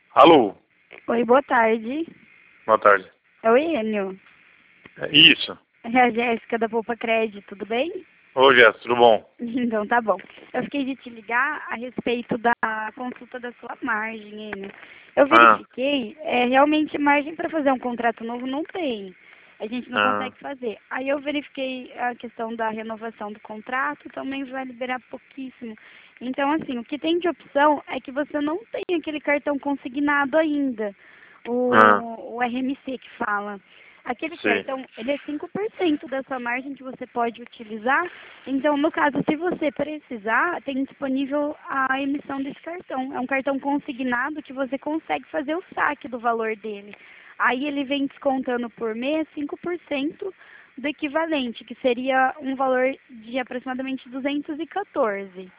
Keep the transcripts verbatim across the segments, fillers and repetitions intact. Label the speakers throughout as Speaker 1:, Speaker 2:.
Speaker 1: Alô?
Speaker 2: Oi, boa tarde.
Speaker 1: Boa tarde.
Speaker 2: É o Enio.
Speaker 1: É isso.
Speaker 2: É a Jéssica da Poupa Crédito, tudo bem?
Speaker 1: Ô, Jéssica, tudo bom?
Speaker 2: Então tá bom. Eu fiquei de te ligar a respeito da consulta da sua margem, Enio. Eu
Speaker 1: Ah,
Speaker 2: verifiquei, é, realmente margem para fazer um contrato novo não tem. A gente não
Speaker 1: ah,
Speaker 2: consegue fazer. Aí eu verifiquei a questão da renovação do contrato, também vai liberar pouquíssimo. Então, assim, o que tem de opção é que você não tem aquele cartão consignado ainda,
Speaker 1: ah,
Speaker 2: o, o R M C que fala. Aquele
Speaker 1: sei.
Speaker 2: cartão, ele é cinco por cento da sua margem que você pode utilizar. Então, no caso, se você precisar, tem disponível a emissão desse cartão. É um cartão consignado que você consegue fazer o saque do valor dele. Aí ele vem descontando por mês cinco por cento do equivalente, que seria um valor de aproximadamente duzentos e quatorze.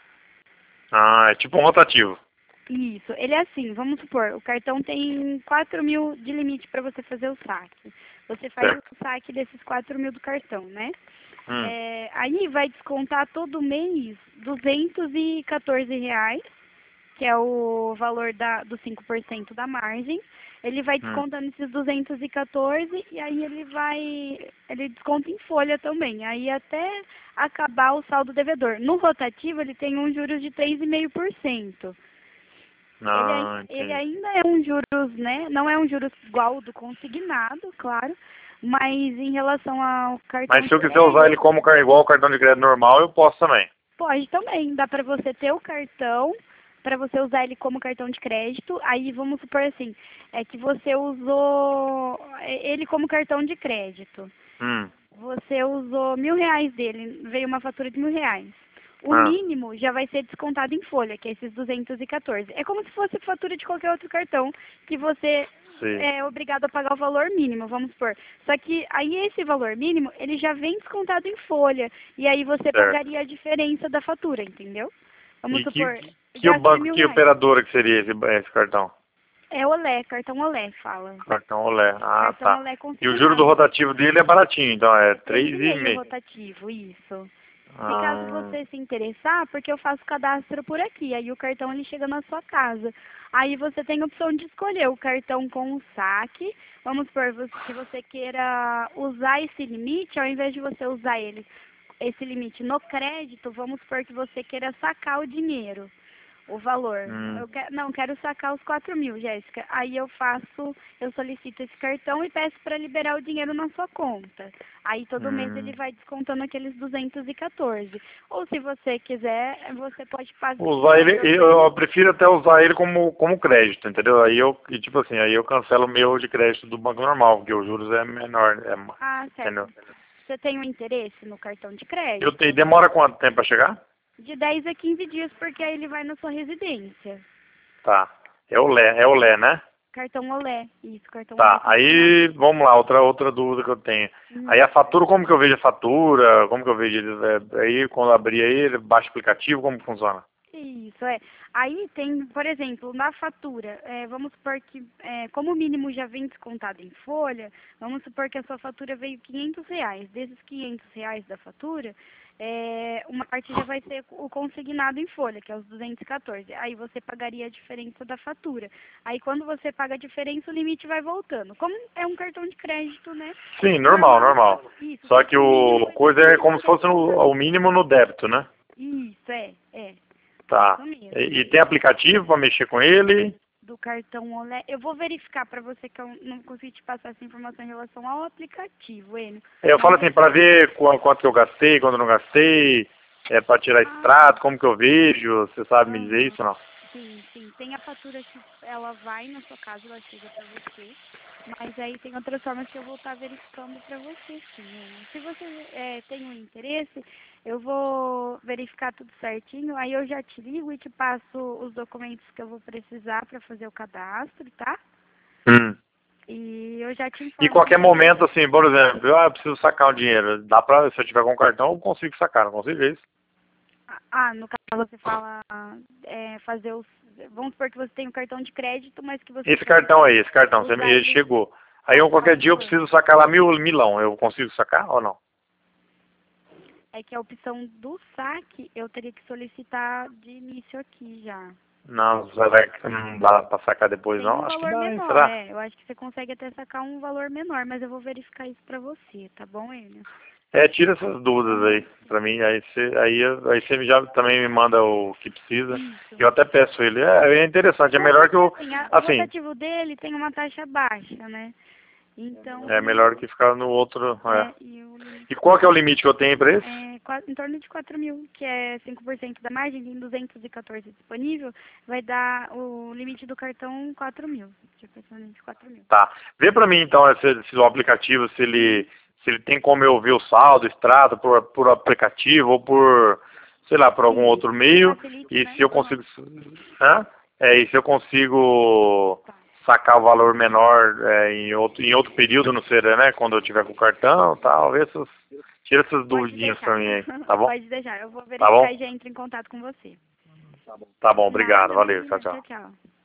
Speaker 1: Ah, é tipo um rotativo.
Speaker 2: Isso, ele é assim, vamos supor, o cartão tem quatro mil de limite para você fazer o saque. Você faz
Speaker 1: Certo.
Speaker 2: o saque desses quatro mil do cartão, né?
Speaker 1: Hum,
Speaker 2: É, aí vai descontar todo mês duzentos e quatorze reais, que é o valor da, dos cinco por cento da margem. Ele vai
Speaker 1: hum.
Speaker 2: descontando esses duzentos e quatorze e aí ele vai, ele desconta em folha também. Aí até acabar o saldo devedor. No rotativo ele tem um juros de três vírgula cinco por cento. Ele, ai-
Speaker 1: Ah,
Speaker 2: ele
Speaker 1: entendi.
Speaker 2: ainda é um juros, né? Não é um juros igual ao do consignado, claro, mas em relação ao cartão
Speaker 1: Mas se
Speaker 2: de
Speaker 1: eu quiser usar ele
Speaker 2: crédito,
Speaker 1: como car- igual o cartão de crédito normal, eu posso também.
Speaker 2: pode também. Dá para você ter o cartão, para você usar ele como cartão de crédito. Aí vamos supor assim, é que você usou ele como cartão de crédito.
Speaker 1: Hum,
Speaker 2: Você usou mil reais dele, veio uma fatura de mil reais. O
Speaker 1: ah,
Speaker 2: mínimo já vai ser descontado em folha, que é esses duzentos e quatorze. É como se fosse fatura de qualquer outro cartão, que você
Speaker 1: sei.
Speaker 2: é obrigado a pagar o valor mínimo, vamos supor. Só que aí esse valor mínimo, ele já vem descontado em folha, e aí você
Speaker 1: Certo.
Speaker 2: pagaria a diferença da fatura, entendeu? Vamos
Speaker 1: E que,
Speaker 2: supor,
Speaker 1: que, que o
Speaker 2: gastei
Speaker 1: banco,
Speaker 2: mil
Speaker 1: que
Speaker 2: reais.
Speaker 1: operadora que seria esse, esse cartão?
Speaker 2: É Olé, cartão Olé, fala.
Speaker 1: Cartão Olé. Ah,
Speaker 2: Cartão
Speaker 1: tá.
Speaker 2: Olé
Speaker 1: E o juro do
Speaker 2: consignado.
Speaker 1: rotativo dele é baratinho, então é
Speaker 2: Três
Speaker 1: três
Speaker 2: e
Speaker 1: e
Speaker 2: meio
Speaker 1: meio.
Speaker 2: rotativo, isso. Se caso
Speaker 1: Ah,
Speaker 2: você se interessar, porque eu faço cadastro por aqui, aí o cartão ele chega na sua casa. Aí você tem a opção de escolher o cartão com o saque. Vamos supor vo- que você queira usar esse limite, ao invés de você usar ele, esse limite no crédito, vamos supor que você queira sacar o dinheiro, o valor.
Speaker 1: hum,
Speaker 2: Eu quero, não, quero sacar os quatro mil, Jéssica. Aí eu faço, eu solicito esse cartão e peço para liberar o dinheiro na sua conta. Aí todo mês ele
Speaker 1: hum.
Speaker 2: vai descontando aqueles duzentos e quatorze. Ou se você quiser, você pode fazer
Speaker 1: Usar ele,
Speaker 2: também.
Speaker 1: eu prefiro até usar ele como, como crédito, entendeu? Aí eu, e tipo assim, aí eu cancelo o meu de crédito do banco normal, porque os juros é menor, é, ma-
Speaker 2: Ah, certo.
Speaker 1: entendeu?
Speaker 2: Você tem um interesse no cartão de
Speaker 1: Eu tenho,
Speaker 2: crédito?
Speaker 1: demora quanto tempo para chegar?
Speaker 2: De dez a quinze dias, porque aí ele vai na sua residência.
Speaker 1: Tá. É o Lé, é o Lé, né?
Speaker 2: Cartão Olé. Isso, cartão Olé
Speaker 1: Tá.
Speaker 2: consignado.
Speaker 1: Aí, vamos lá, outra, outra dúvida que eu tenho.
Speaker 2: Hum.
Speaker 1: Aí a fatura, como que eu vejo a fatura? Como que eu vejo ele? É, aí, quando eu abrir aí, baixa o aplicativo, como que funciona?
Speaker 2: Isso, é. Aí tem, por exemplo, na fatura, é, vamos supor que, é, como o mínimo já vem descontado em folha, vamos supor que a sua fatura veio quinhentos reais. Desses quinhentos reais da fatura, é, uma parte já vai ser o consignado em folha, que é os duzentos e quatorze. Aí você pagaria a diferença da fatura. Aí quando você paga a diferença, o limite vai voltando. Como é um cartão de crédito, né?
Speaker 1: Sim, normal,
Speaker 2: Normal, só,
Speaker 1: normal.
Speaker 2: isso,
Speaker 1: Só
Speaker 2: só
Speaker 1: que
Speaker 2: que o mínimo
Speaker 1: o
Speaker 2: vai ser
Speaker 1: coisa é
Speaker 2: quinhentos
Speaker 1: como se
Speaker 2: que é
Speaker 1: fosse
Speaker 2: descontado
Speaker 1: no,
Speaker 2: em
Speaker 1: o
Speaker 2: folha.
Speaker 1: mínimo no débito, né?
Speaker 2: Isso, é, é.
Speaker 1: Tá.
Speaker 2: Isso mesmo.
Speaker 1: E, e tem aplicativo para mexer com ele?
Speaker 2: Do cartão Olé. Eu vou verificar para você que eu não consegui te passar essa informação em relação ao aplicativo, Enio.
Speaker 1: Eu falo
Speaker 2: Mas
Speaker 1: assim,
Speaker 2: eu...
Speaker 1: para ver qu- quanto que eu gastei, quando eu não gastei, é, para tirar
Speaker 2: Ah,
Speaker 1: extrato, como que eu vejo, você sabe me dizer
Speaker 2: aham.
Speaker 1: isso ou não?
Speaker 2: Sim, sim. Tem a fatura que ela vai na sua casa, ela chega para você. Mas aí tem outras formas que eu vou estar verificando para você, sim, Enio. Se você é, tem um interesse, eu vou verificar tudo certinho. Aí eu já te ligo e te passo os documentos que eu vou precisar para fazer o cadastro, tá?
Speaker 1: Hum.
Speaker 2: E eu já te
Speaker 1: E
Speaker 2: informo
Speaker 1: qualquer
Speaker 2: também.
Speaker 1: momento, assim, por exemplo, eu, ah, eu preciso sacar um dinheiro, dá pra, se eu tiver com cartão, eu consigo sacar, não consigo é isso?
Speaker 2: Ah, no caso você fala é, fazer os. Vamos supor que você tem um cartão de crédito, mas que você
Speaker 1: Esse
Speaker 2: quer
Speaker 1: cartão aí, esse cartão, você me,
Speaker 2: usar
Speaker 1: ele
Speaker 2: ele
Speaker 1: chegou. Aí
Speaker 2: a
Speaker 1: eu, qualquer dia eu
Speaker 2: favor.
Speaker 1: preciso sacar lá mil, milão, eu consigo sacar ou não?
Speaker 2: É que a opção do saque eu teria que solicitar de início aqui já.
Speaker 1: Não, será que não dá pra sacar depois
Speaker 2: Tem
Speaker 1: não?
Speaker 2: um
Speaker 1: Acho que
Speaker 2: valor
Speaker 1: dá, hein?
Speaker 2: menor,
Speaker 1: Será?
Speaker 2: é. Eu acho que você consegue até sacar um valor menor, mas eu vou verificar isso pra você, tá bom, Enio?
Speaker 1: É, tira essas dúvidas aí pra mim, aí você aí, aí você já também me manda o que precisa.
Speaker 2: Isso.
Speaker 1: Eu até peço ele. É, é interessante, é melhor que eu,
Speaker 2: Assim, a- o
Speaker 1: assim,
Speaker 2: rotativo dele tem uma taxa baixa, né? Então,
Speaker 1: é melhor que ficar no outro, é.
Speaker 2: é, e o limite
Speaker 1: E qual que é o limite que eu tenho pra esse?
Speaker 2: é qua- em torno de quatro mil, que é cinco por cento da margem, tem duzentos e quatorze disponível, vai dar o limite do cartão quatro mil, de aproximadamente quatro mil.
Speaker 1: Tá. Vê pra mim então esse, esse aplicativo, se ele, se ele tem como eu ver o saldo, extrato por, por aplicativo ou por, sei lá, por algum
Speaker 2: Sim,
Speaker 1: outro meio,
Speaker 2: facilite,
Speaker 1: e
Speaker 2: né?
Speaker 1: se eu
Speaker 2: Aham.
Speaker 1: consigo, hã? É, e se eu consigo
Speaker 2: Tá.
Speaker 1: sacar o valor menor é, em, outro, em outro período, não sei, né, quando eu tiver com o cartão, tal, vê essas, tira essas
Speaker 2: Pode
Speaker 1: duvidinhas pra
Speaker 2: deixar.
Speaker 1: mim aí, tá bom?
Speaker 2: Pode deixar. Eu vou
Speaker 1: Tá
Speaker 2: verificar
Speaker 1: bom?
Speaker 2: e já entro em contato com você.
Speaker 1: Tá bom, obrigado,
Speaker 2: Nada,
Speaker 1: valeu, tchau,
Speaker 2: imagina.
Speaker 1: tchau.
Speaker 2: Tchau, tchau.